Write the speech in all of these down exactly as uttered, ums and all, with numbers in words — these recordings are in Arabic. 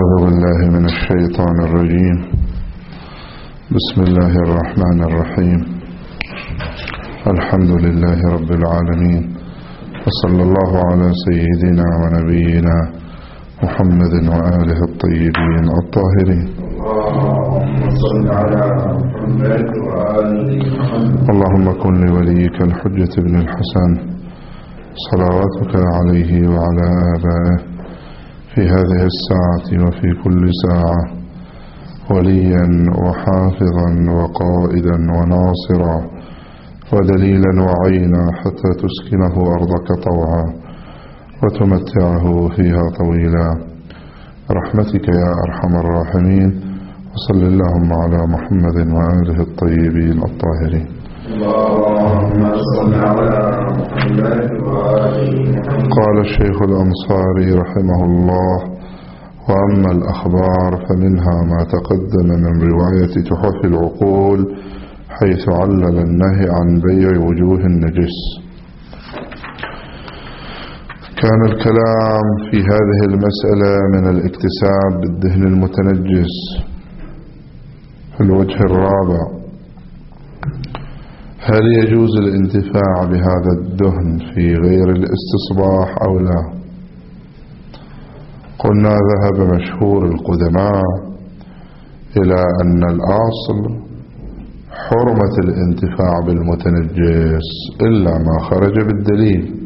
أعوذ بالله من الشيطان الرجيم. بسم الله الرحمن الرحيم. الحمد لله رب العالمين، وصلى الله على سيدنا ونبينا محمد وآله الطيبين الطاهرين. اللهم صل على محمد وآل محمد. اللهم كن لوليك الحجة بن الحسن صلواتك عليه وعلى آبائه في هذه الساعة وفي كل ساعة وليا وحافظا وقائدا وناصرا ودليلا وعينا حتى تسكنه أرضك طوعا وتمتعه فيها طويلا برحمتك يا أرحم الراحمين. وصل اللهم على محمد وآله الطيبين الطاهرين. اللهم صل على محمد وآل محمد. قال الشيخ الأنصاري رحمه الله: وأما الأخبار فمنها ما تقدم من رواية تحف العقول حيث علل النهي عن بيع وجوه النجس. كان الكلام في هذه المسألة من الاكتساب بالدهن المتنجس في الوجه الرابع: هل يجوز الانتفاع بهذا الدهن في غير الاستصباح أو لا؟ قلنا ذهب مشهور القدماء إلى أن الأصل حرمة الانتفاع بالمتنجس إلا ما خرج بالدليل،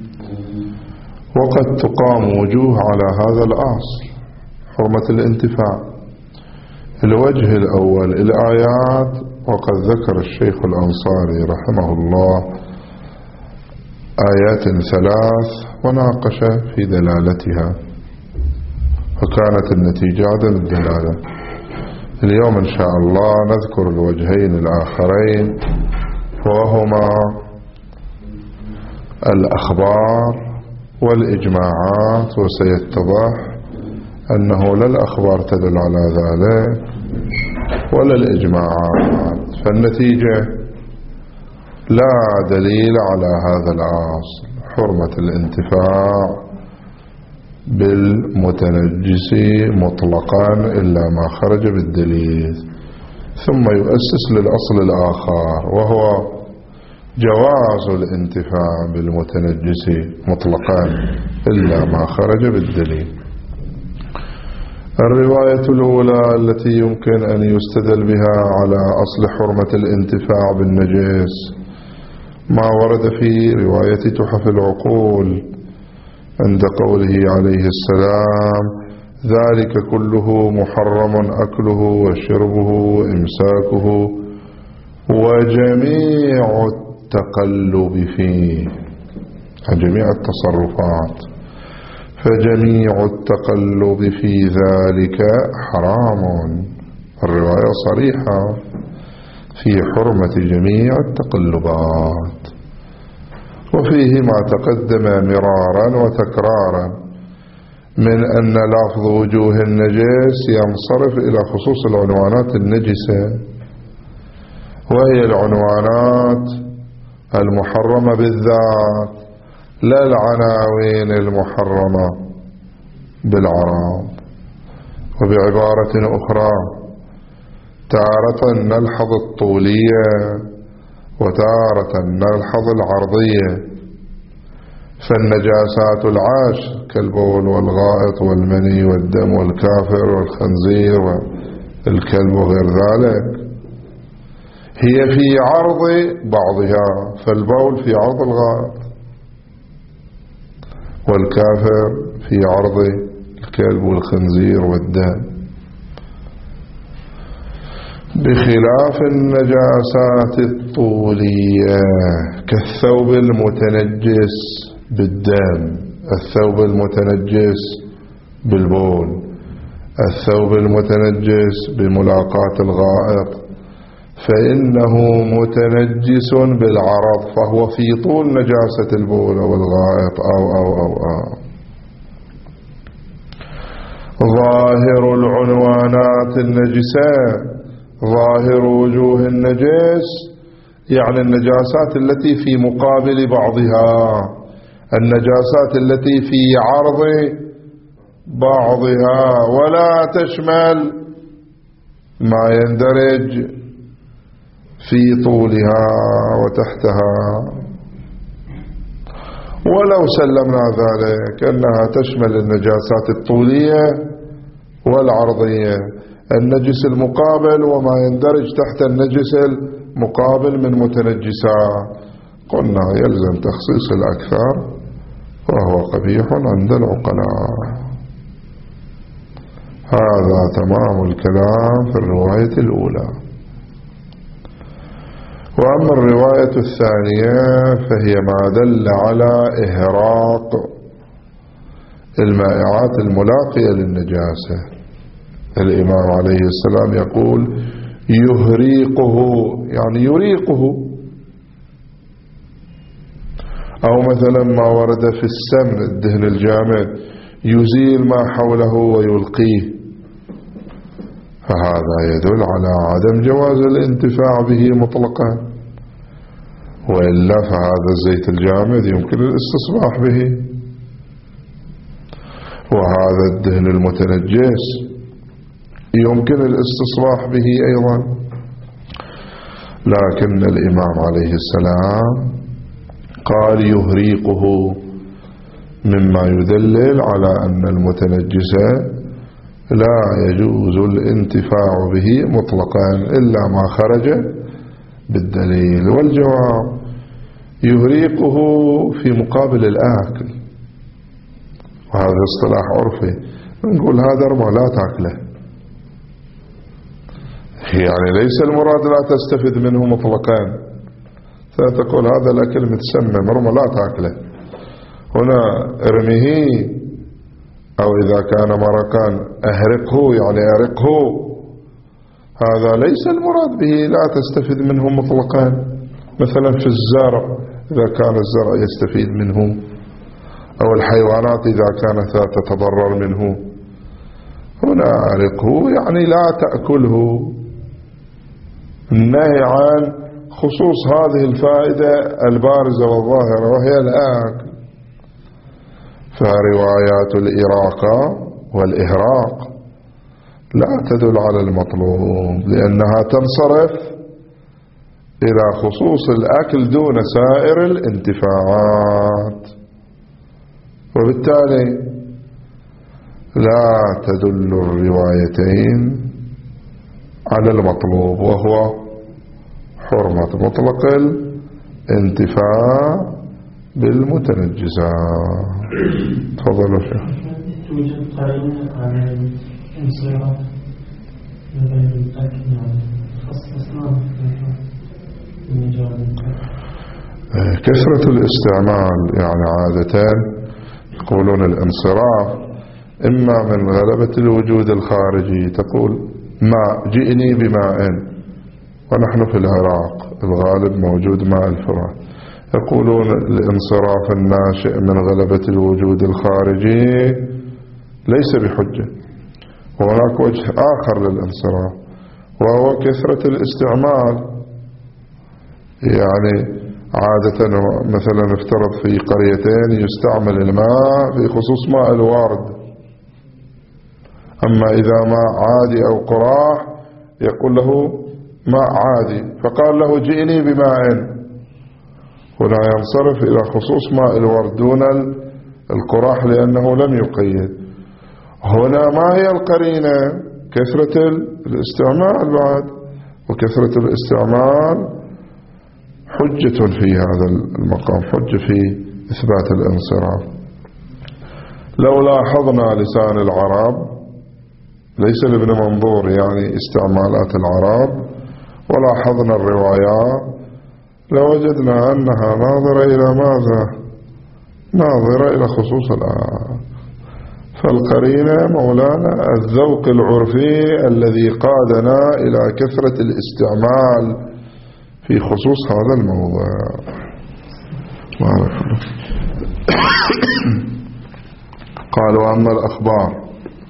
وقد تقام وجوه على هذا الأصل حرمة الانتفاع. الوجه الأول الآيات، وقد ذكر الشيخ الأنصاري رحمه الله آيات ثلاث وناقش في دلالتها، وكانت النتيجة عدم الدلالة. اليوم إن شاء الله نذكر الوجهين الآخرين، وهما الأخبار والإجماعات، وسيتضح أنه لا الأخبار تدل على ذلك ولا الإجماعات، فالنتيجة لا دليل على هذا الأصل حرمة الانتفاع بالمتنجس مطلقا إلا ما خرج بالدليل، ثم يؤسس للأصل الآخر وهو جواز الانتفاع بالمتنجس مطلقا إلا ما خرج بالدليل. الرواية الأولى التي يمكن أن يستدل بها على أصل حرمة الانتفاع بالنجس ما ورد في رواية تحف العقول عند قوله عليه السلام: ذلك كله محرم أكله وشربه وإمساكه وجميع التقلب فيه، جميع التصرفات، فجميع التقلب في ذلك حرام. الرواية صريحة في حرمة جميع التقلبات، وفيه ما تقدم مرارا وتكرارا من أن لفظ وجوه النجس ينصرف إلى خصوص العنوانات النجسة، وهي العنوانات المحرمة بالذات لا العناوين المحرمة بالعرض. وبعبارة أخرى تارة نلحظ الطولية وتارة نلحظ العرضية، فالنجاسات العشر كالبول والغائط والمني والدم والكافر والخنزير والكلب وغير ذلك هي في عرض بعضها، فالبول في عرض الغائط، والكافر في عرض الكلب والخنزير والدم، بخلاف النجاسات الطولية كالثوب المتنجس بالدم، الثوب المتنجس بالبول، الثوب المتنجس بملاقاة الغائط، فإنه متنجس بالعرض، فهو في طول نجاسة البول والغائط أو أو أو أو ظاهر العنوانات النجسة، ظاهر وجوه النجس يعني النجاسات التي في مقابل بعضها، النجاسات التي في عرض بعضها ولا تشمل ما يندرج في طولها وتحتها. ولو سلمنا ذلك أنها تشمل النجاسات الطولية والعرضية، النجس المقابل وما يندرج تحت النجس المقابل من متنجسات، قلنا يلزم تخصيص الأكثر وهو قبيح عند العقلاء. هذا تمام الكلام في الرواية الأولى. وأما الرواية الثانية فهي ما دل على إهراق المائعات الملاقية للنجاسة. الإمام عليه السلام يقول يهريقه، يعني يريقه. أو مثلا ما ورد في السمن الدهن الجامد يزيل ما حوله ويلقيه، فهذا يدل على عدم جواز الانتفاع به مطلقا، وإلا فهذا الزيت الجامد يمكن الاستصباح به، وهذا الدهن المتنجس يمكن الاستصباح به أيضا. لكن الإمام عليه السلام قال يهريقه، مما يدلل على أن المتنجس لا يجوز الانتفاع به مطلقا إلا ما خرج بالدليل. والجواب يهريقه في مقابل الآكل، وهذا اصطلاح عرفي، نقول هذا رمى لا تأكله، يعني ليس المراد لا تستفيد منه مطلقا، فتقول هذا الأكل متسمم رمى لا تأكله، هنا ارميه، أو إذا كان مرقا أهرقه يعني أرقه، هذا ليس المراد به لا تستفيد منه مطلقا. مثلا في الزرع إذا كان الزرع يستفيد منه، أو الحيوانات إذا كانت لا تتضرر منه، هنا أرقه يعني لا تأكله، النهي عن خصوص هذه الفائدة البارزة والظاهرة وهي الآكل. فروايات الإراقة والإهراق لا تدل على المطلوب، لأنها تنصرف إلى خصوص الأكل دون سائر الانتفاعات، وبالتالي لا تدل الروايتين على المطلوب، وهو حرمة مطلق الانتفاع بالمتنجسات. تفضلوا شيخ. توجد قرينة على الانصراف لغير الأكل خاصة كثرة الاستعمال، يعني عادة يقولون الانصراف إما من غلبة الوجود الخارجي، تقول ماء جئني بماء، ونحن في العراق الغالب موجود ماء الفرات، يقولون الانصراف الناشئ من غلبة الوجود الخارجي ليس بحجة. وهناك وجه آخر للانصراف وهو كثرة الاستعمال، يعني عادة مثلا افترض في قريتين يستعمل الماء في خصوص ماء الوارد، أما إذا ماء عادي أو قراح يقول له ماء عادي، فقال له جئني بماء، هنا ينصرف إلى خصوص ماء الورد دون القراح لأنه لم يقيد. هنا ما هي القرينة؟ كثرة الاستعمال بعد، وكثرة الاستعمال حجة في هذا المقام، حجة في إثبات الانصراف. لو لاحظنا لسان العرب، ليس لابن منظور يعني استعمالات العرب، ولاحظنا الروايات لوجدنا أنها ناظرة إلى ماذا؟ ناظرة إلى خصوص الآن. فالقرينة مولانا الذوق العرفي الذي قادنا إلى كثرة الاستعمال في خصوص هذا الموضوع. قال وأما الأخبار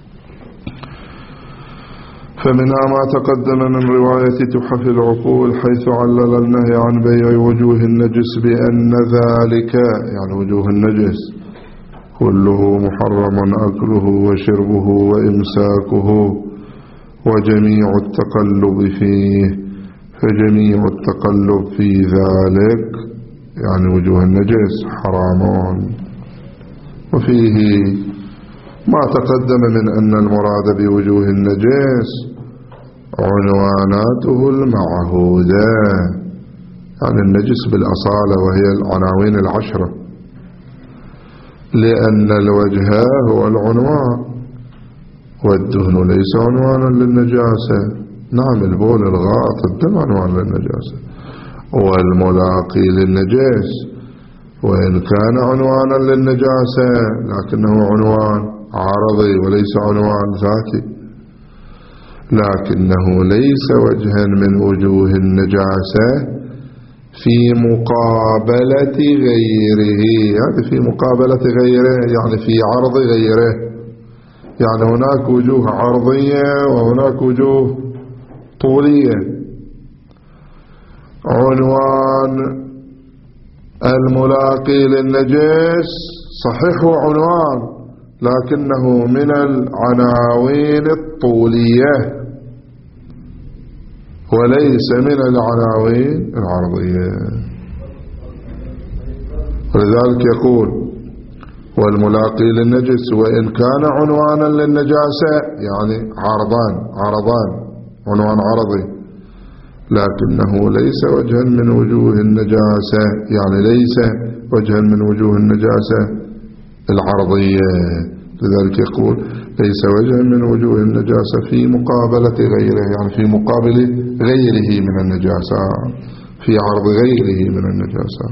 فمنها ما تقدم من رواية تحف العقول، حيث علل النهي عن بيع وجوه النجس بأن ذلك، يعني وجوه النجس، كله محرم أكله وشربه وإمساكه وجميع التقلب فيه، فجميع التقلب في ذلك يعني وجوه النجس حرام. وفيه ما تقدم من أن المراد بوجوه النجس عنواناته المعهودة، يعني النجس بالأصالة وهي العناوين العشرة، لأن الوجه هو العنوان والدهن ليس عنوانا للنجاسة. نعم البول الغائط الدم عنوان للنجاسة، والملاقي للنجس وإن كان عنوانا للنجاسة لكنه عنوان عرضي وليس عنوان ذاتي، لكنه ليس وجها من وجوه النجاسة في مقابلة غيره. هذا في مقابلة غيره يعني في عرض غيره، يعني هناك وجوه عرضية وهناك وجوه طولية. عنوان الملاقي للنجس صحيح هو عنوان لكنه من العناوين الطولية وليس من العناوين العرضية. ولذلك يقول والملاقي للنجس وإن كان عنوانا للنجاسة يعني عرضان عرضان عنوان عرضي، لكنه ليس وجها من وجوه النجاسة، يعني ليس وجها من وجوه النجاسة العرضية. لذلك يقول ليس وجها من وجوه النجاسة في مقابلة غيره، يعني في مقابل غيره من النجاسة، في عرض غيره من النجاسة.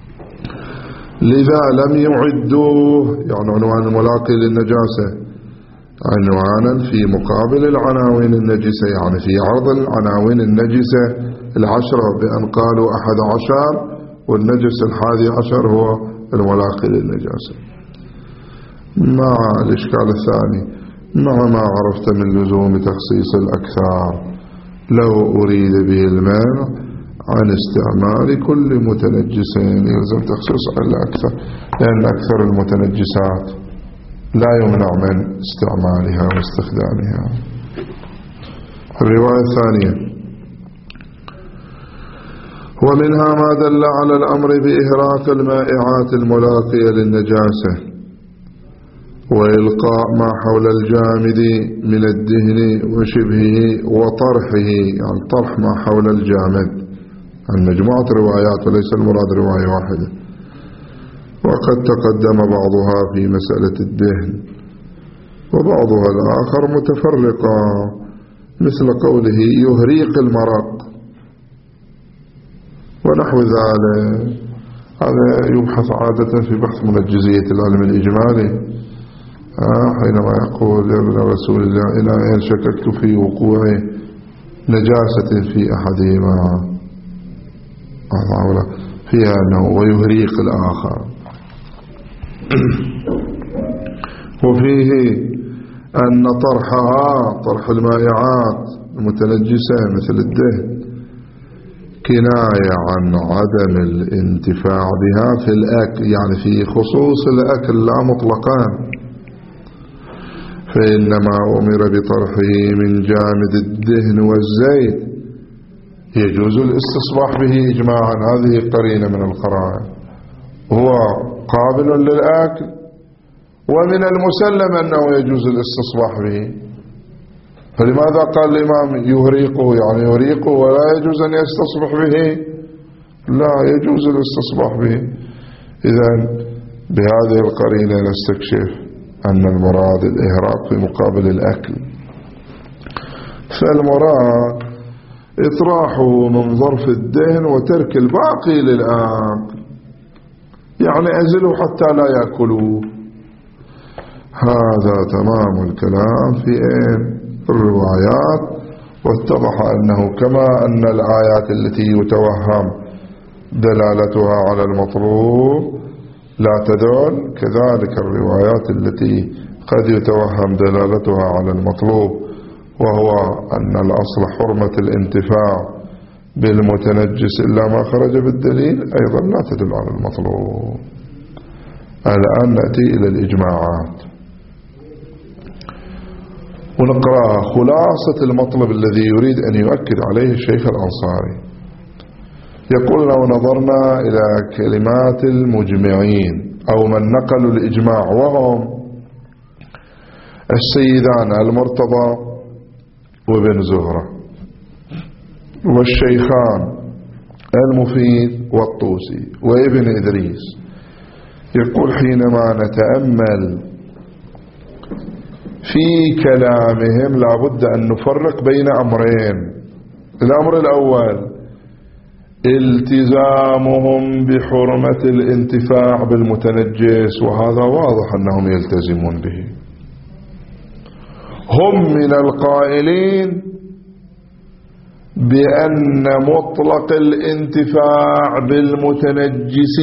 لذا لم يعدوه، يعني عنوان الملاقي للنجاسة عنوانا في مقابل العناوين النجسة، يعني في عرض العناوين النجسة العشرة، بأن قالوا أحد عشر والنجس الحادي عشر هو الملاقي للنجاسة. مع الإشكال الثاني مع ما عرفت من لزوم تخصيص الأكثار، لو أريد به المانع عن استعمال كل متنجس يلزم تخصيص الأكثر، لأن أكثر المتنجسات لا يمنع من استعمالها واستخدامها. الرواية الثانية ومنها ما دل على الأمر بإهراق المائعات الملاقية للنجاسة وإلقاء ما حول الجامد من الدهن وشبهه وطرحه، يعني طرح ما حول الجامد، عن مجموعة روايات وليس المراد رواية واحدة. وقد تقدم بعضها في مسألة الدهن وبعضها الآخر متفرقة، مثل قوله يهريق المرق ونحو ذلك. هذا يبحث عادة في بحث منجزية العلم الإجمالي، آه حينما يقول يا ابن رسول الله إلى أين شككت في وقوع نجاسة في أحدهما، فيها أنه ويهريق الآخر. وفيه أن طرحها طرح المائعات المتنجسة مثل الدهن كناية عن عدم الانتفاع بها في الأكل، يعني في خصوص الأكل لا مطلقا، فإنما أمر بطرحه من جامد الدهن والزيت يجوز الاستصباح به إجماعا. هذه قرينة من القرائن، هو قابل للأكل ومن المسلم أنه يجوز الاستصباح به، فلماذا قال الإمام يهريقه؟ يعني يهريقه ولا يجوز أن يستصبح به؟ لا، يجوز الاستصباح به. إذن بهذه القرينة نستكشف أن المراد الإهراق في مقابل الأكل، فالمراد إطراحه من ظرف الدهن وترك الباقي للآكل، يعني أزله حتى لا يأكلوه. هذا تمام الكلام في الروايات. واتضح أنه كما أن الآيات التي يتوهم دلالتها على المطلوب لا تدل، كذلك الروايات التي قد يتوهم دلالتها على المطلوب، وهو أن الأصل حرمة الانتفاع بالمتنجس إلا ما خرج بالدليل، أيضا لا تدل على المطلوب. الآن نأتي إلى الإجماعات ونقرأ خلاصة المطلب الذي يريد أن يؤكد عليه الشيخ الأنصاري. يقول: لو نظرنا إلى كلمات المجمعين أو من نقلوا الإجماع وهم السيدان المرتضى وابن زهرة والشيخان المفيد والطوسي وابن إدريس، يقول: حينما نتأمل في كلامهم لابد أن نفرق بين أمرين. الأمر الأول التزامهم بحرمة الانتفاع بالمتنجس، وهذا واضح أنهم يلتزمون به. هم من القائلين بأن مطلق الانتفاع بالمتنجس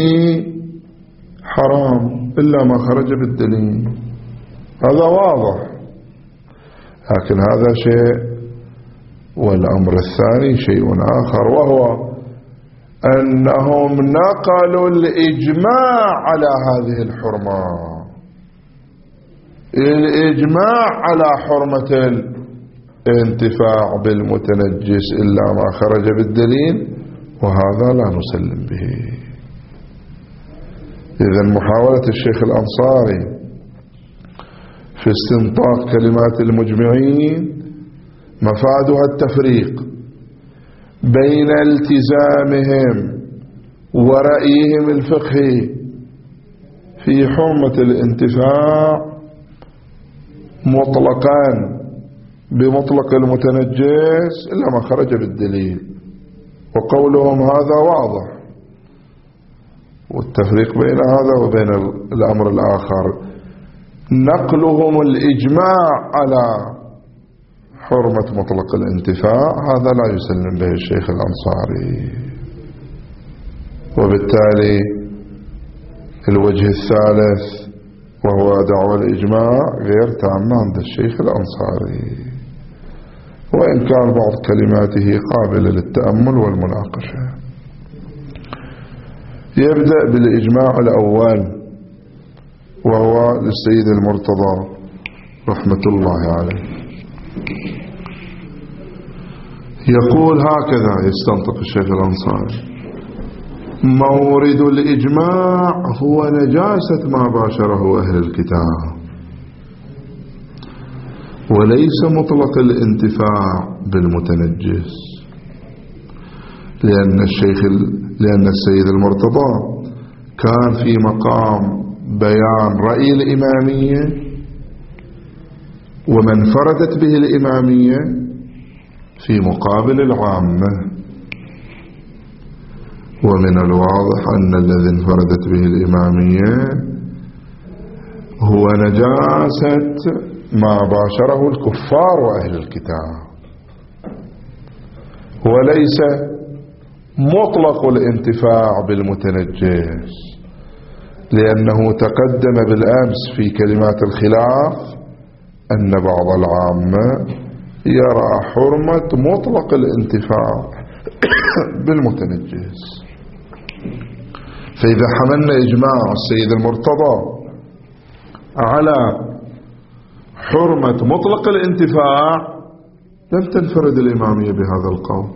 حرام إلا ما خرج بالدليل، هذا واضح. لكن هذا شيء، والأمر الثاني شيء آخر، وهو أنهم نقلوا الإجماع على هذه الحرمة، الإجماع على حرمة الانتفاع بالمتنجس إلا ما خرج بالدليل، وهذا لا نسلم به. إذن محاولة الشيخ الأنصاري في استنطاق كلمات المجمعين مفادها التفريق بين التزامهم ورأيهم الفقهي في حرمة الانتفاع مطلقا بمطلق المتنجس إلا ما خرج بالدليل، وقولهم هذا واضح، والتفريق بين هذا وبين الأمر الآخر نقلهم الإجماع على حرمة مطلق الانتفاع، هذا لا يسلم به الشيخ الأنصاري. وبالتالي الوجه الثالث وهو دعوى الإجماع غير تام عند الشيخ الأنصاري، وإن كان بعض كلماته قابلة للتأمل والمناقشة. يبدأ بالإجماع الأول وهو للسيد المرتضى رحمة الله عليه. يقول هكذا يستنطق الشيخ الأنصاري: مورد الإجماع هو نجاسة ما باشره أهل الكتاب، وليس مطلق الانتفاع بالمتنجس، لأن الشيخ لأن السيد المرتضى كان في مقام بيان رأي الإمامية ومن فردت به الإمامية في مقابل العامة، ومن الواضح أن الذي انفردت به الإمامية هو نجاسة ما باشره الكفار وأهل الكتاب، وليس مطلق الانتفاع بالمتنجس، لأنه تقدم بالأمس في كلمات الخلاف أن بعض العامة يرى حرمة مطلق الانتفاع بالمتنجس. فإذا حملنا إجماع السيد المرتضى على حرمة مطلق الانتفاع لم تنفرد الإمامية بهذا القول،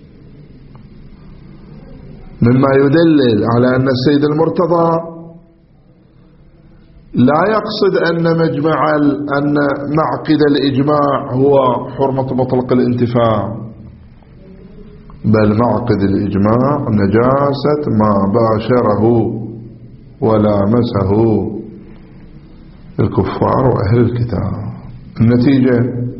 مما يدلل على أن السيد المرتضى لا يقصد أن مجمع أن معقد الإجماع هو حرمة مطلق الانتفاع، بل معقد الإجماع نجاسة ما باشره ولامسه الكفار وأهل الكتاب. النتيجة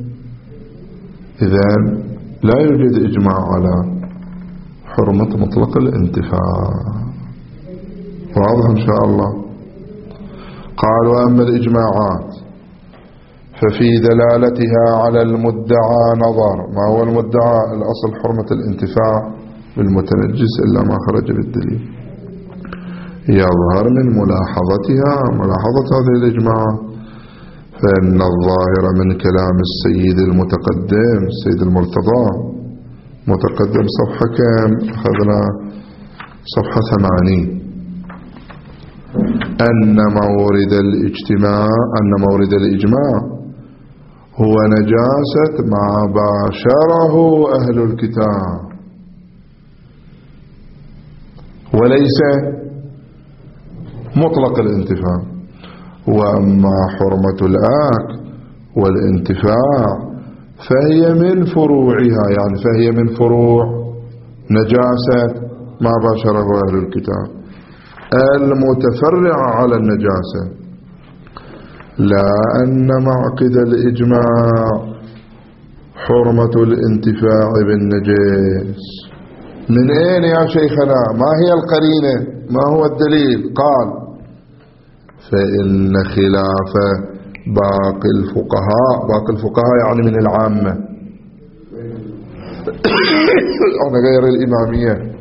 إذن لا يوجد إجماع على حرمة مطلق الانتفاع. واضح إن شاء الله. قال: وأما الإجماعات ففي دلالتها على المدعى نظر. ما هو المدعى؟ الأصل حرمة الانتفاع بالمتنجس إلا ما خرج بالدليل. يظهر من ملاحظتها ملاحظة هذه الإجماعات فإن الظاهر من كلام السيد المتقدم السيد المرتضى متقدم صفحة كم؟ أخذنا صفحة ثمانين. أن مورد الاجتماع أن مورد الإجماع هو نجاسة ما باشره أهل الكتاب وليس مطلق الانتفاع. وأما حرمة الآكل والانتفاع فهي من فروعها، يعني فهي من فروع نجاسة ما باشره أهل الكتاب المتفرعة على النجاسة، لا أن معقد الإجماع حرمة الانتفاع بالنجس. من أين يا شيخنا؟ ما هي القرينة؟ ما هو الدليل؟ قال فإن خلاف باقي الفقهاء، باقي الفقهاء يعني من العامة أنا غير الإمامية،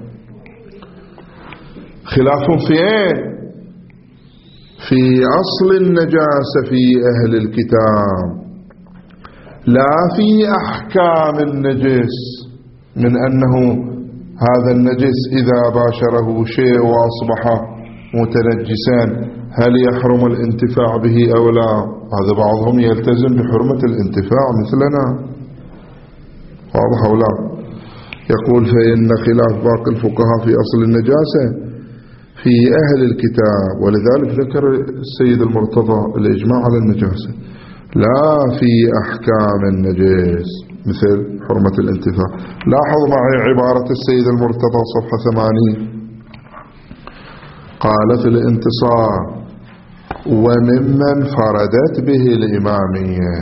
خلاف في ايه؟ في أصل النجاسة في أهل الكتاب، لا في أحكام النجس، من أنه هذا النجس إذا باشره شيء وأصبح متنجسا هل يحرم الانتفاع به أو لا؟ هذا بعضهم يلتزم بحرمة الانتفاع مثلنا، واضح أو لا؟ يقول فإن خلاف باقي الفقهاء في أصل النجاسة في أهل الكتاب، ولذلك ذكر السيد المرتضى الإجماع على النجاسة، لا في أحكام النجس مثل حرمة الانتفاع. لاحظ معي عبارة السيد المرتضى صفحة ثمانين، قال في الانتصار وممن فردت به الإمامية،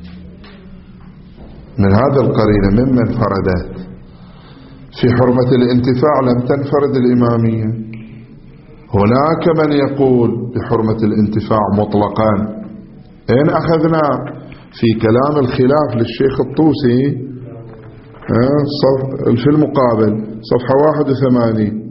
من هذا القرينة ممن فردت في حرمة الانتفاع لم تنفرد الإمامية. هناك من يقول بحرمة الانتفاع مطلقا، أين أخذنا؟ في كلام الخلاف للشيخ الطوسي في المقابل صفحة واحد وثمانين،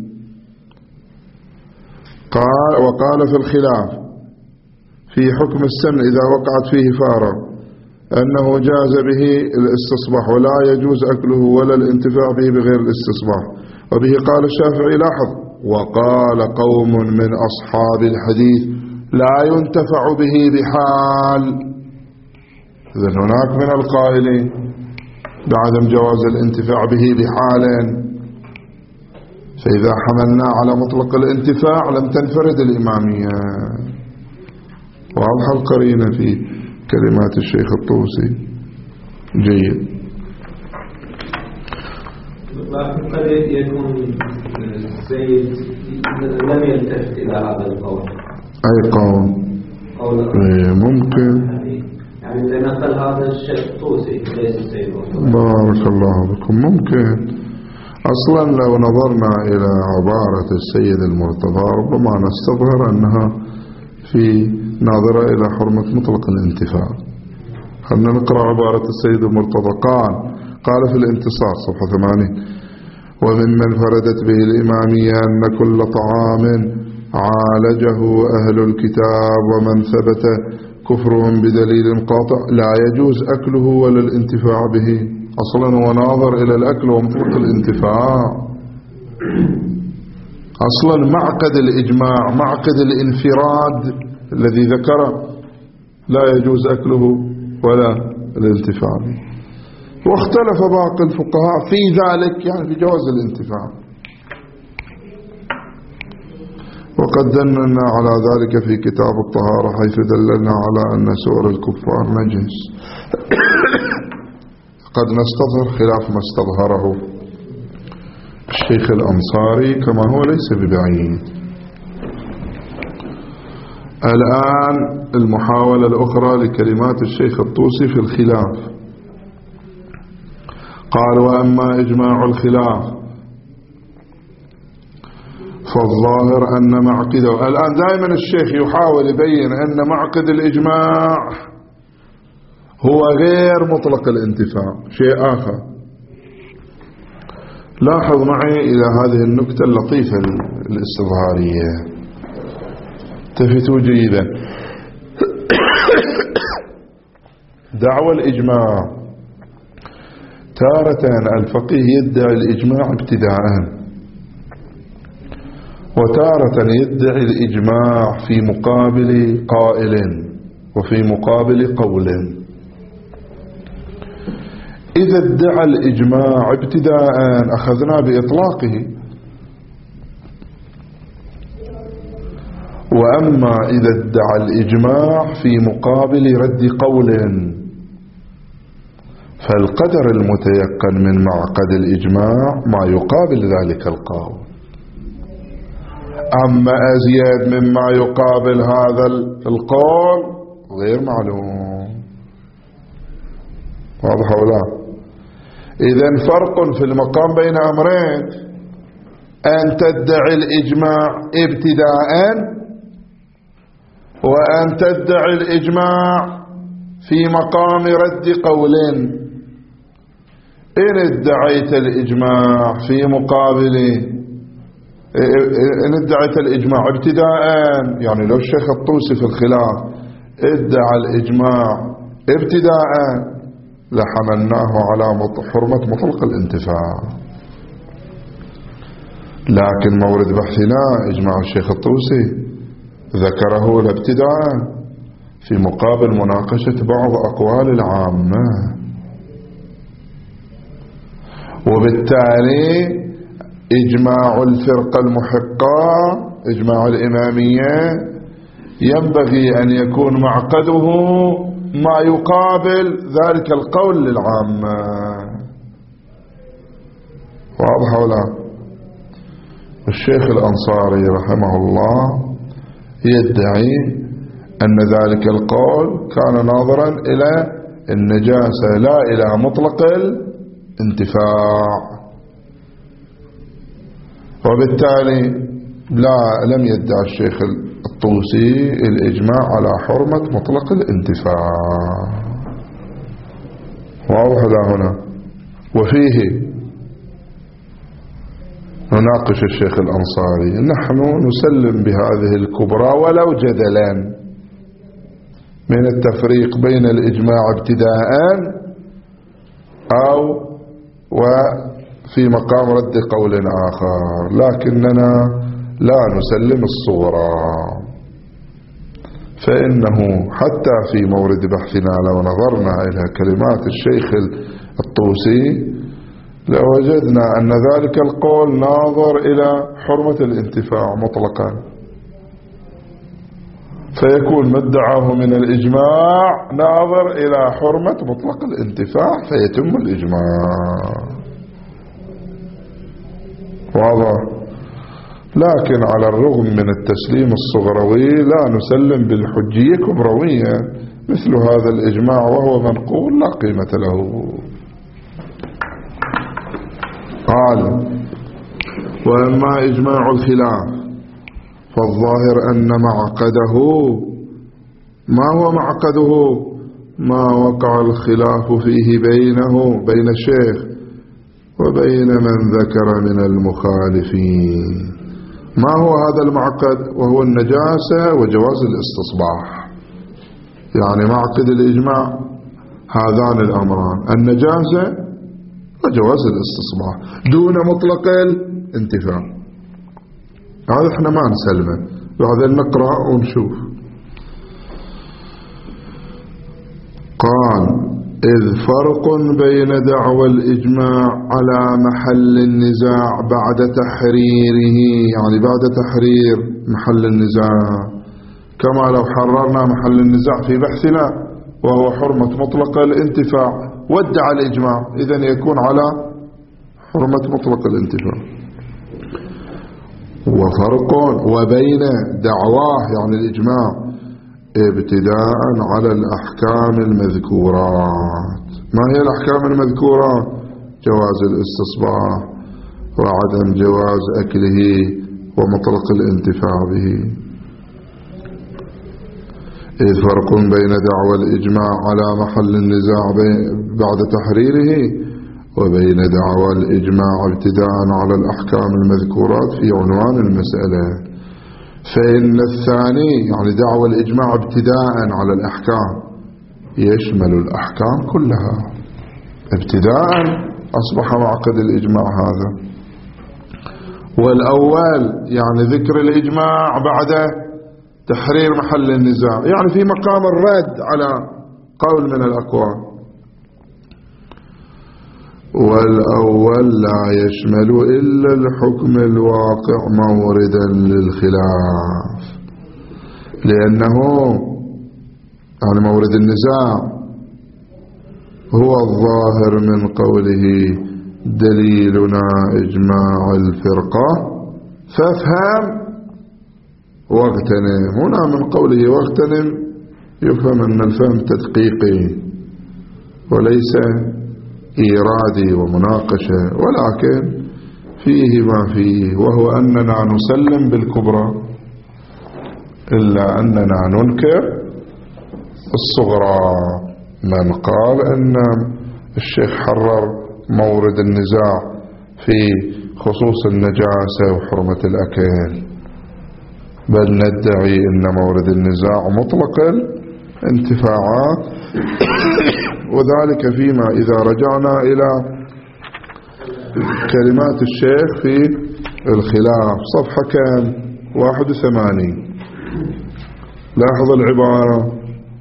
قال وقال في الخلاف في حكم السمن إذا وقعت فيه فارة أنه جاز به الاستصباح ولا يجوز أكله ولا الانتفاع به بغير الاستصباح. وبه قال الشافعي، لاحظ، وقال قوم من أصحاب الحديث لا ينتفع به بحال. إذن هناك من القائلين بعدم جواز الانتفاع به بحال، فإذا حملنا على مطلق الانتفاع لم تنفرد الإمامية. واضح القرينة في كلمات الشيخ الطوسي. جيد. قد يكون السيد لم يلتفت إلى هذا القول. أي قول؟ قول إيه ممكن، يعني إذا نقل هذا الشيخ الطوسي ليس السيد. بارك الله بكم. ممكن. أصلا لو نظرنا إلى عبارة السيد المرتضى ربما نستظهر أنها في ناظرة إلى حرمة مطلق الانتفاع. خلنا نقرأ عبارة السيد المرتضى. قال قال في الانتصار صفحة ثمانين وممن فردت به الإمامية أن كل طعام عالجه أهل الكتاب ومن ثبت كفرهم بدليل قاطع لا يجوز أكله ولا الانتفاع به. أصلا هو ناظر إلى الأكل ومطلق الانتفاع. أصلا معقد الإجماع، معقد الانفراد الذي ذكره لا يجوز أكله ولا الانتفاع به. واختلف باقي الفقهاء في ذلك، يعني في جواز الانتفاع، وقد دلنا على ذلك في كتاب الطهارة حيث دللنا على أن سؤر الكفار نجس. قد نستظهر خلاف ما استظهره الشيخ الأنصاري كما هو ليس ببعيد. الآن المحاولة الأخرى لكلمات الشيخ الطوسي في الخلاف. قال وأما إجماع الخلاف فالظاهر أن معقده، الآن دائما الشيخ يحاول يبين أن معقد الإجماع هو غير مطلق الانتفاع، شيء آخر. لاحظ معي إلى هذه النكتة اللطيفة الاستظهارية، التفتوا جيدا. دعوى الإجماع تارة الفقيه يدعي الإجماع ابتداء، وتارة يدعي الإجماع في مقابل قائل وفي مقابل قول. إذا ادعى الإجماع ابتداء أخذنا بإطلاقه، وأما إذا ادعى الإجماع في مقابل رد قول فالقدر المتيقن من معقد الإجماع ما يقابل ذلك القول. أما أزيد مما يقابل هذا القول غير معلوم. واضح ولا؟ إذن فرق في المقام بين أمرين: أن تدعي الإجماع ابتداء، وأن تدعي الإجماع في مقام رد قول. إن ادعيت الإجماع في مقابل إن ادعيت الإجماع ابتداء، يعني لو الشيخ الطوسي في الخلاف ادعى الإجماع ابتداء لحملناه على حرمة مطلق الانتفاع. لكن مورد بحثنا إجماع الشيخ الطوسي ذكره الابتداء في مقابل مناقشة بعض أقوال العامة، وبالتالي إجماع الفرقة المحقة إجماع الإمامية ينبغي أن يكون معقده ما يقابل ذلك القول للعامة. واضح ولا؟ الشيخ الأنصاري رحمه الله يدعي أن ذلك القول كان ناظرا إلى النجاسة لا إلى مطلق الانتفاع، وبالتالي لا لم يدعي الشيخ الطوسي الإجماع على حرمة مطلق الانتفاع. واضح هنا؟ وفيه نناقش الشيخ الأنصاري. نحن نسلم بهذه الكبرى ولو جدلا من التفريق بين الإجماع ابتداء أو وفي مقام رد قول آخر، لكننا لا نسلم الصغرى، فإنه حتى في مورد بحثنا لو نظرنا إلى كلمات الشيخ الطوسي لوجدنا أن ذلك القول ناظر إلى حرمة الانتفاع مطلقا، فيكون ما ادعاه من الإجماع ناظر إلى حرمة مطلق الانتفاع فيتم الإجماع. واضح؟ لكن على الرغم من التسليم الصغروي لا نسلم بالحجية كبروية، مثل هذا الإجماع وهو منقول لا قيمة له. قال: وأما إجماع الخلاف فالظاهر أن معقده، ما هو معقده؟ ما وقع الخلاف فيه بينه بين الشيخ وبين من ذكر من المخالفين. ما هو هذا المعقد؟ وهو النجاسة وجواز الاستصباح. يعني معقد الإجماع هذان الأمران: النجاسة وجواز الاستصباح دون مطلق الانتفاع. هذا احنا ما نسلمه، بعدين نقرأ ونشوف. قال: إذ فرق بين دعوى الإجماع على محل النزاع بعد تحريره، يعني بعد تحرير محل النزاع، كما لو حررنا محل النزاع في بحثنا وهو حرمة مطلق الانتفاع وادعى الإجماع، إذن يكون على حرمة مطلق الانتفاع. وفرق وبين دعواه يعني الإجماع ابتداء على الأحكام المذكورات. ما هي الأحكام المذكورات؟ جواز الاستصباح وعدم جواز أكله ومطلق الانتفاع به. إذ فرق بين دعوى الإجماع على محل النزاع بعد تحريره وبين دعوى الإجماع ابتداء على الأحكام المذكورات في عنوان المسألة. فإن الثاني يعني دعوى الإجماع ابتداء على الأحكام يشمل الأحكام كلها. ابتداء أصبح معقد الإجماع هذا، والأول يعني ذكر الإجماع بعد تحرير محل النزاع، يعني في مقام الرد على قول من الأقوال. والأول لا يشمل إلا الحكم الواقع موردا للخلاف، لأنه يعني مورد النزاع هو الظاهر من قوله دليلنا إجماع الفرقة فافهم واغتنم. هنا من قوله واغتنم يفهم أن الفهم تدقيقي وليس إيرادي ومناقشة، ولكن فيه ما فيه، وهو أننا نسلم بالكبرى إلا أننا ننكر الصغرى. من قال أن الشيخ حرر مورد النزاع في خصوص النجاسة وحرمة الأكل، بل ندعي أن مورد النزاع مطلق الانتفاعات، وذلك فيما إذا رجعنا إلى كلمات الشيخ في الخلاف صفحة كام؟ واحد وثمانين. لاحظ العبارة.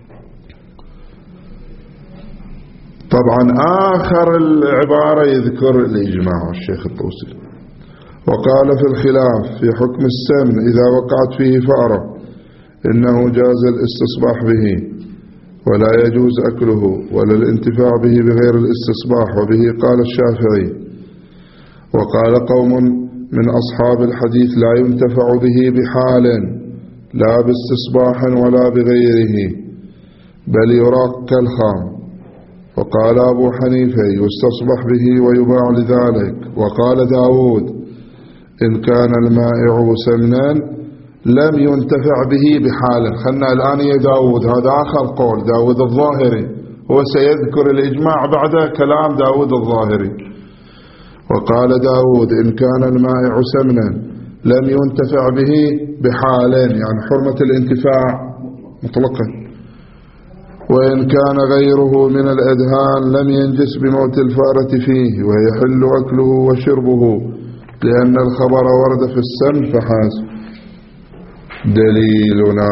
طبعا آخر العبارة يذكر الإجماع الشيخ الطوسي، وقال في الخلاف في حكم السمن إذا وقعت فيه فأرة إنه جاز الاستصباح به ولا يجوز أكله ولا الانتفاع به بغير الاستصباح، وبه قال الشافعي. وقال قوم من أصحاب الحديث لا ينتفع به بحال لا باستصباح ولا بغيره بل يراق كالخام. وقال أبو حنيفة يستصبح به ويباع لذلك. وقال داود إن كان المائع سمنا لم ينتفع به بحال. خلنا الآن يا داود، هذا آخر قول داود الظاهري، هو سيذكر الإجماع بعد كلام داود الظاهري. وقال داود إن كان المائع سمنا لم ينتفع به بحالين، يعني حرمة الانتفاع مطلقا. وإن كان غيره من الأدهان لم ينجس بموت الفأرة فيه ويحل أكله وشربه لأن الخبر ورد في السم فحسب. دليلنا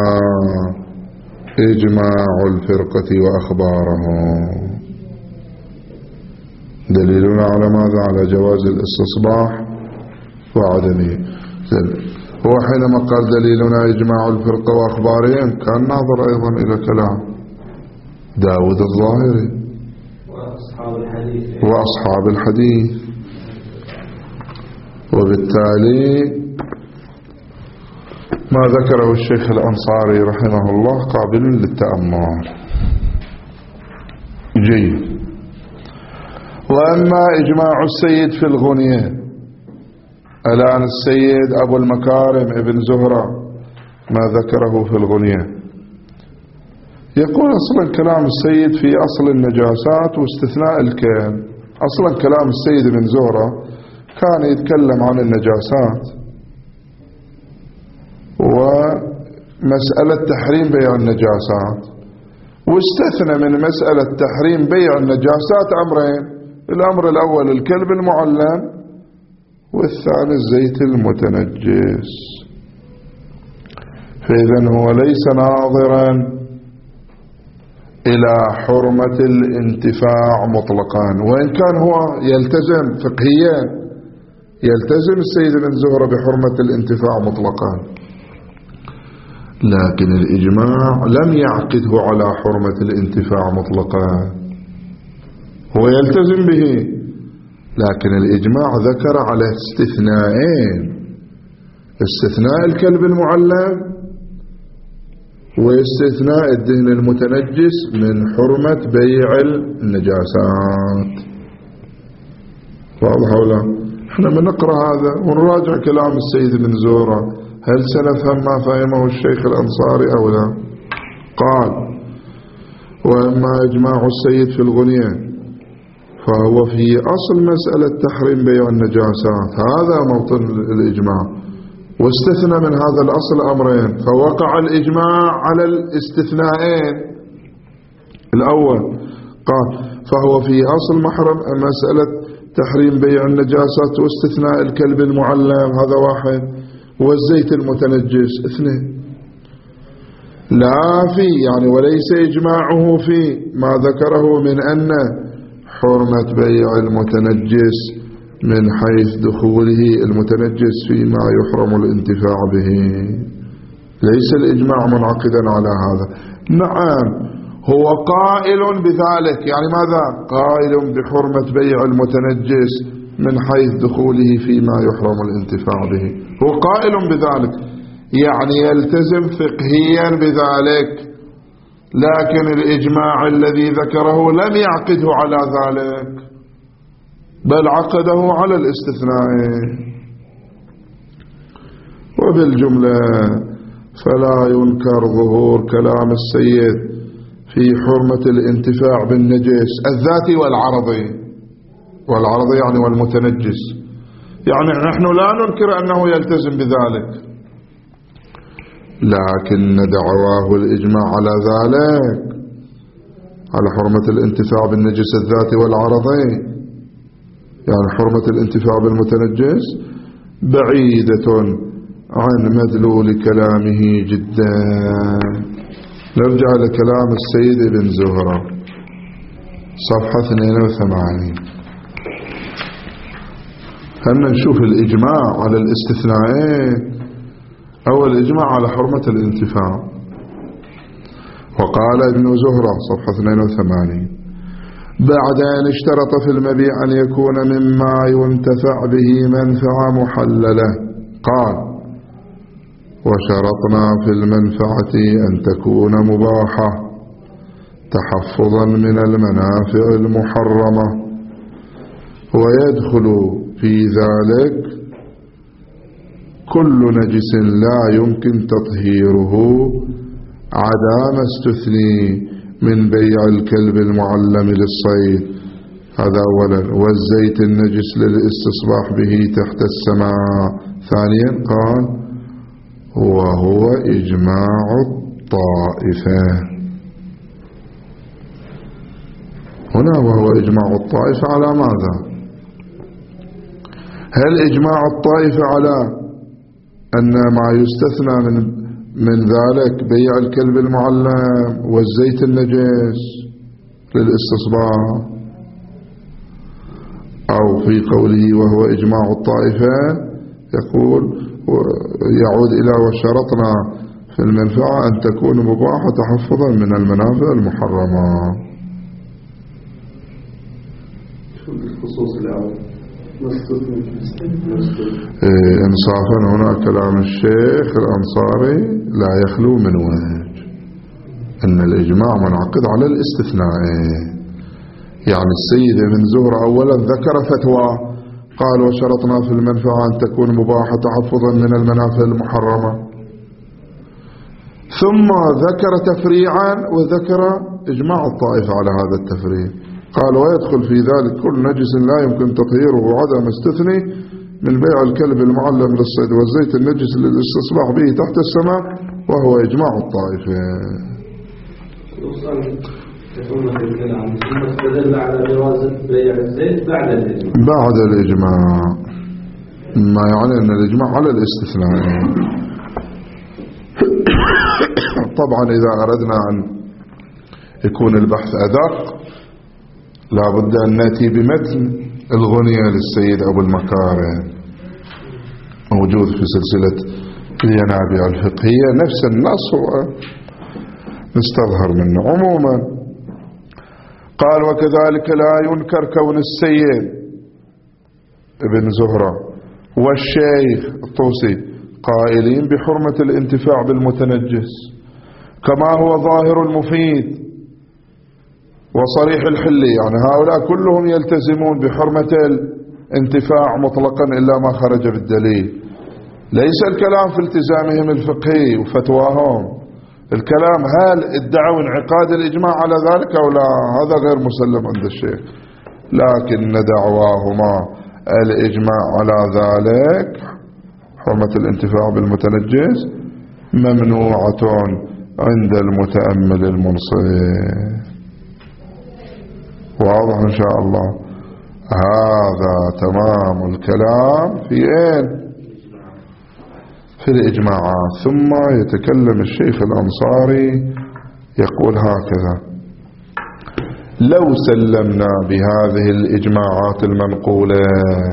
إجماع الفرقة وأخبارهم. دليلنا على ماذا؟ على جواز الاستصباح وعدمه. هو حينما قال دليلنا إجماع الفرقة وأخبارهم كان ناظر أيضا إلى كلام داود الظاهري وأصحاب الحديث وأصحاب الحديث، وبالتالي ما ذكره الشيخ الأنصاري رحمه الله قابل للتأمل. جيد. وأما إجماع السيد في الغنية، الآن السيد أبو المكارم ابن زهرة ما ذكره في الغنية، يقول أصلا كلام السيد في أصل النجاسات واستثناء الكيل. أصلا كلام السيد ابن زهرة كان يتكلم عن النجاسات ومسألة تحريم بيع النجاسات، واستثنى من مسألة تحريم بيع النجاسات أمرين: الأمر الأول الكلب المعلم، والثاني الزيت المتنجس. فإذن هو ليس ناظرا إلى حرمة الانتفاع مطلقا، وإن كان هو يلتزم فقهيا، يلتزم السيد بن زهرة بحرمة الانتفاع مطلقا، لكن الإجماع لم يعقده على حرمة الانتفاع مطلقا، هو يلتزم به، لكن الإجماع ذكر على استثناءين: استثناء الكلب المعلم واستثناء الدهن المتنجس من حرمة بيع النجاسات. واضح ولا؟ احنا بنقرأ هذا ونراجع كلام السيد بن زهرة، هل سنفهم ما فهمه الشيخ الأنصاري أو لا؟ قال: وأما إجماع السيد في الغنية فهو في أصل مسألة تحريم بيع النجاسات، هذا موطن الإجماع، واستثنى من هذا الأصل أمرين، فوقع الإجماع على الاستثنائين. الأول قال: فهو في أصل محرم مسألة تحريم بيع النجاسات واستثناء الكلب المعلم، هذا واحد. والزيت المتنجس اثنين. لا في يعني وليس إجماعه في ما ذكره من أن حرمة بيع المتنجس من حيث دخوله المتنجس فيما يحرم الانتفاع به، ليس الإجماع منعقدا على هذا. نعم هو قائل بذلك، يعني ماذا؟ قائل بحرمة بيع المتنجس من حيث دخوله فيما يحرم الانتفاع به، هو قائل بذلك، يعني يلتزم فقهيا بذلك، لكن الإجماع الذي ذكره لم يعقده على ذلك، بل عقده على الاستثناء. وبالجملة فلا ينكر ظهور كلام السيد في حرمة الانتفاع بالنجس الذاتي والعرضي، والعرضي يعني والمتنجس، يعني نحن لا ننكر أنه يلتزم بذلك، لكن دعواه الإجماع على ذلك، على حرمة الانتفاع بالنجس الذاتي والعرضي، يعني حرمة الانتفاع بالمتنجس بعيدة عن مدلول كلامه جدا. نرجع لكلام السيد ابن زهرة صفحة اثنين وثمانين. هل نشوف الإجماع على الاستثناءات أو الإجماع على حرمة الانتفاع؟ وقال ابن زهرة صفحة اثنين وثمانين: بعد أن اشترط في المبيع أن يكون مما ينتفع به منفعة محللة، قال: وشرطنا في المنفعة أن تكون مباحة تحفظا من المنافع المحرمة، ويدخل في ذلك كل نجس لا يمكن تطهيره عدا ما استثني من بيع الكلب المعلم للصيد، هذا أولا، والزيت النجس للاستصباح به تحت السماء، ثانيا قال: وهو إجماع الطائفة. هنا وهو إجماع الطائفة على ماذا؟ هل إجماع الطائفة على أن ما يستثنى من من ذلك بيع الكلب المعلم والزيت النجس للاستصباح، أو في قوله وهو إجماع الطائفة يقول يعود إلى وشرطنا في المنفعة أن تكون مباحة تحفظا من المنافع المحرمة؟ شو الخصوص الأول؟ إيه إنصافا هنا كلام الشيخ الأنصاري لا يخلو من وجه، أن الإجماع منعقد على الاستثناء. يعني السيد ابن زهرة أولا ذكر فتوى قال: وشرطنا في المنفعة أن تكون مباحة تحفظا من المنافع المحرمة، ثم ذكر تفريعا وذكر إجماع الطائفة على هذا التفريع، قال: ويدخل في ذلك كل نجس لا يمكن تطهيره عدم استثني من بيع الكلب المعلم للصيد والزيت النجس للاستصباح به تحت السماء، وهو إجماع الطائفة. ثم استدل على جواز بيع الزيت بعد الإجماع. بعد الإجماع، ما يعني أن الإجماع على الاستثناء. طبعا إذا أردنا أن يكون البحث أدق لا بد أن نأتي بمتن الغنية للسيد أبو المكارم، موجود في سلسلة الينابيع الفقهية، نفس النص نستظهر منه. عموما قال: وكذلك لا ينكر كون السيد ابن زهرة والشيخ الطوسي قائلين بحرمة الانتفاع بالمتنجس، كما هو ظاهر المفيد وصريح الحلي، يعني هؤلاء كلهم يلتزمون بحرمة الانتفاع مطلقا إلا ما خرج بالدليل. ليس الكلام في التزامهم الفقهي وفتواهم، الكلام هل ادعوا انعقاد الإجماع على ذلك أو لا، هذا غير مسلم عند الشيخ، لكن دعواهما الإجماع على ذلك حرمة الانتفاع بالمتنجس ممنوعة عند المتأمل المنصف. واضح إن شاء الله. هذا تمام الكلام في اين؟ في الإجماعات. ثم يتكلم الشيخ الأنصاري يقول هكذا: لو سلمنا بهذه الإجماعات المنقولة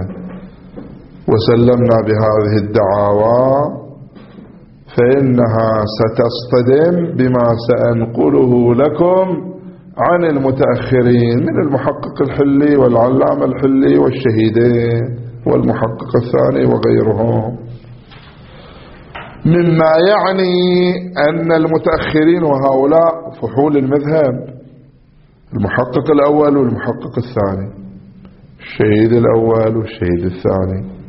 وسلمنا بهذه الدعاوى فإنها ستصطدم بما سأنقله لكم عن المتأخرين من المحقق الحلي والعلامة الحلي والشهيدين والمحقق الثاني وغيرهم، مما يعني أن المتأخرين وهؤلاء فحول المذهب، المحقق الأول والمحقق الثاني، الشهيد الأول والشهيد الثاني،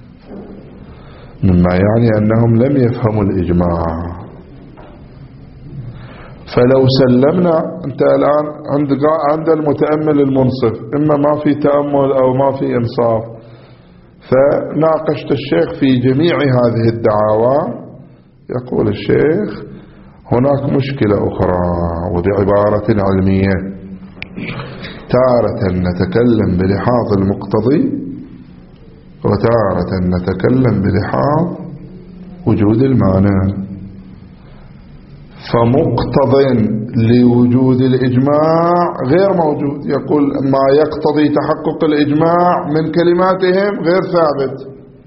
مما يعني أنهم لم يفهموا الإجماع. فلو سلمنا، أنت الآن عند عند المتأمل المنصف إما ما في تأمل أو ما في إنصاف، فناقشت الشيخ في جميع هذه الدعاوى. يقول الشيخ: هناك مشكلة أخرى، وبعبارة علمية: تارة نتكلم بلحاظ المقتضي وتارة نتكلم بلحاظ وجود المعنى. فمقتض لوجود الإجماع غير موجود، يقول ما يقتضي تحقق الإجماع من كلماتهم غير ثابت.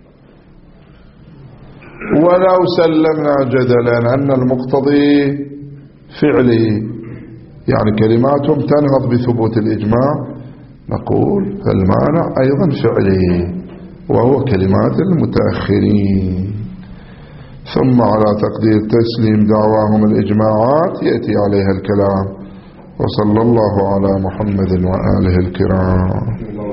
ولو سلمنا جدلا أن المقتضي فعلي، يعني كلماتهم تنهض بثبوت الإجماع، نقول المعنى أيضا فعلي وهو كلمات المتأخرين. ثم على تقدير تسليم دعواهم الإجماعات يأتي عليها الكلام. وصلى الله على محمد وآله الكرام.